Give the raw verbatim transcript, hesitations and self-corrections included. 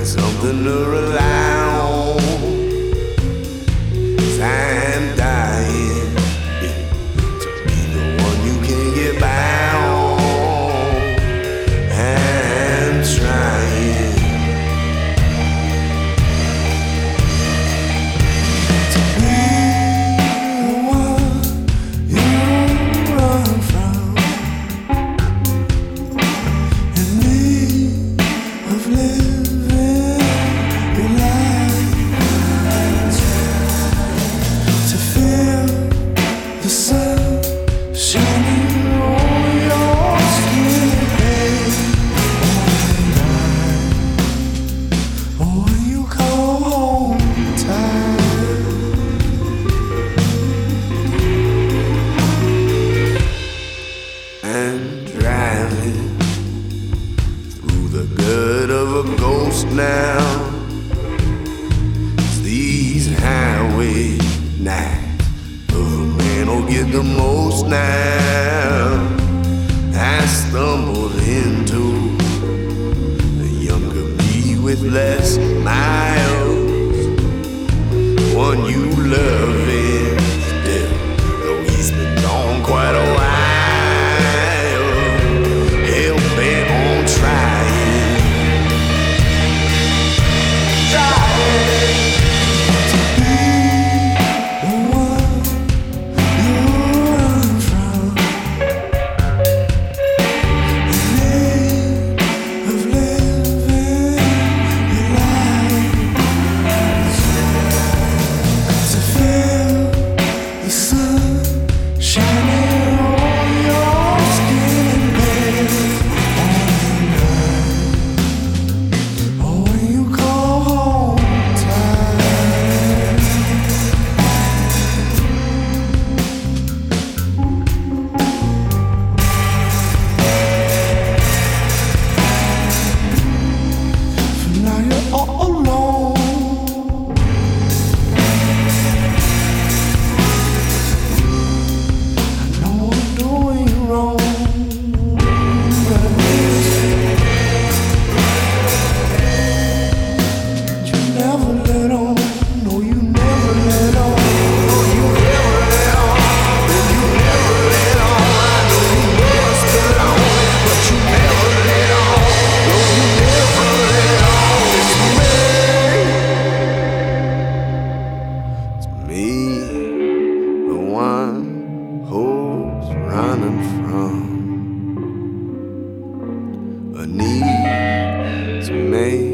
something to rely on. 'Cause I'm dying to be the one you can get by on. I'm trying to be the one you run from, in need of living your life, to feel the sun shining on your skin, or when you come home tired, and driving through the gut of a ghost now. It's these highway nights of a man will get the most now. I stumbled into a younger me with less miles, one you love is dead, though he's been gone quite a while. Hell bent on trying, trying to be the one you run from, in need of living your life, to feel the sun shining on your skin, babe, or when you come home tired. For now you're all alone. I know I'm doing you wrong, but I wish you never let on. No, you never let on. No, you never let on. No, you never let on. I know you must let on, but you never let on. No, you never let on. It's me. It's me, the one who's running from a need to make